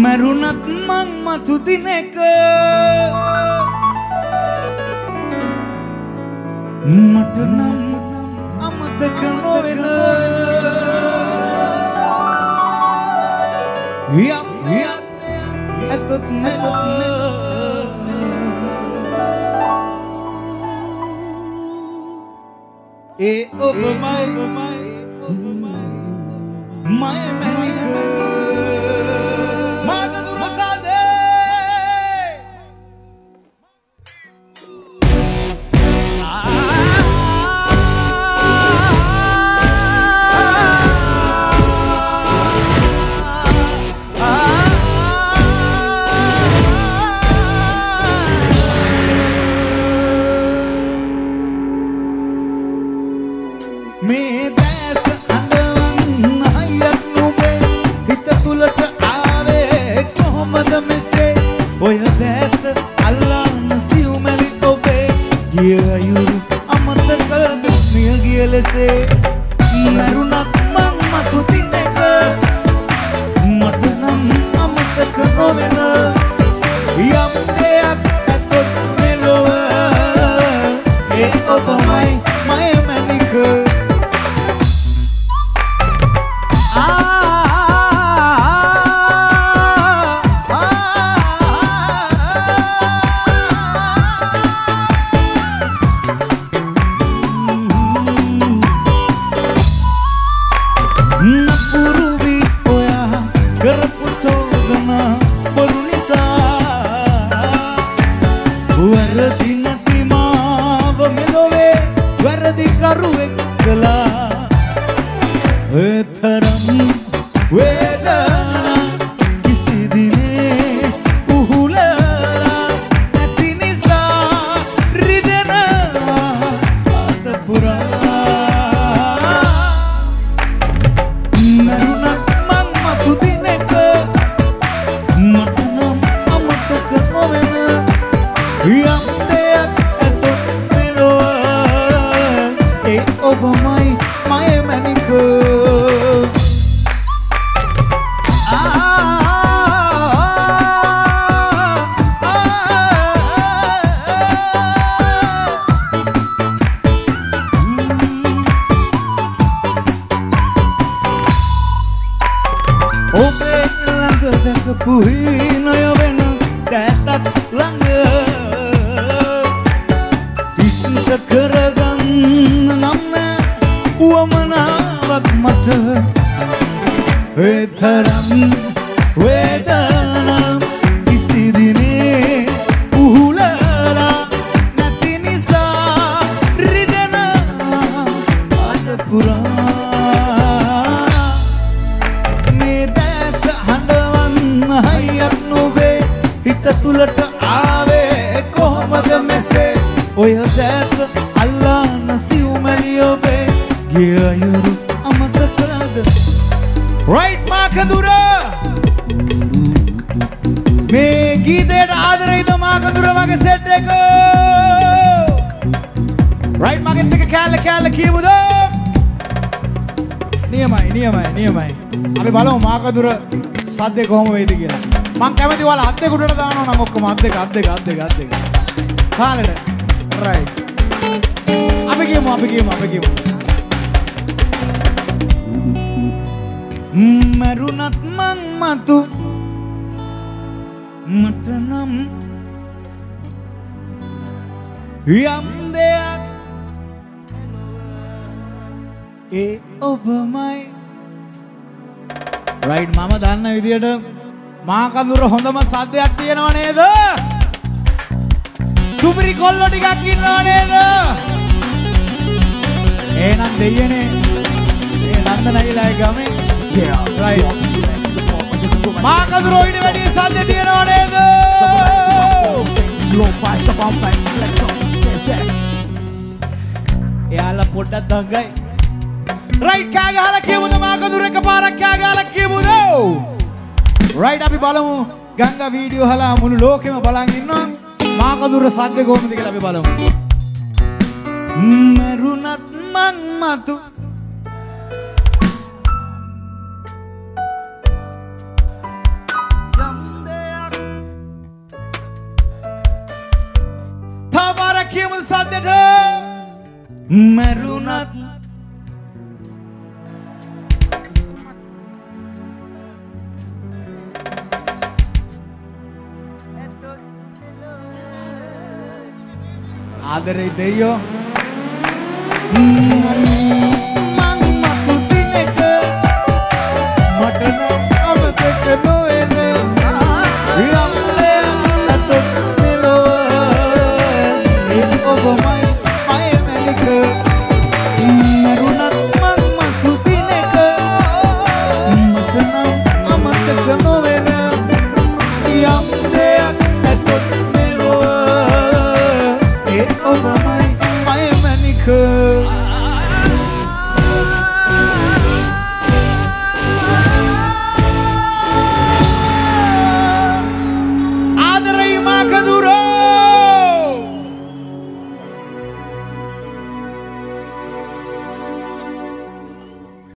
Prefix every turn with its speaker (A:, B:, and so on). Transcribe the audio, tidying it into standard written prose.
A: මරුණත් මං මතු දිනක මට නම් අමතක නොවෙන ඇතොත් ඒ ඔබමයි මැනික මාතදුර සාදේ මරුණත් මං මතු දිනක මට නම් අමතක නොවෙන යම් දෙයක් ඇතොත් මෙලොව ඒ ඔබමයි මය මැනික මාකදුර සද්දේ කොහොම වෙයිද කියලා මං කැමති ඔයාලා අත් දෙක උඩට දානවා නම් ඔක්කොම අත් දෙක කාලෙට රයිට් අපි කියමු මරුණත් මං මතු මට නම් යම් දෙයක් ඒ ඔබමයි රයිට් මම දන්න විදියට මාකදුර හොඳම සද්දයක් තියෙනව නේද? සුපිරි කොල්ලෝ ටිකක් ඉන්නව නේද? එහෙනම් දෙයියනේ ඒ නන්දනයිලා ගමේ රයිට් මාකදුර ඊට වැඩි සද්ද තියෙනව නේද? එයාලා පොඩ්ඩක් දඟයි රයිට් කෑ ගහලා කියමුද මාකදුර එකපාරක් කෑ ගහලා කියමුද රයිට් අපි බලමු ගංගා වීඩියෝ හලා මුළු ලෝකෙම බලන් ඉන්නවා මාකදුර සද්ද කොහොමද කියලා අපි බලමු මරුණත් මං මතු යම් කියමුද සද්දට මරුණත් ආදරේ දෙයෝ මං මතු දිනක මට නම් අමතක නොවෙන යම්ලේ අතොත් මෙලොව ඒ ඔබමයි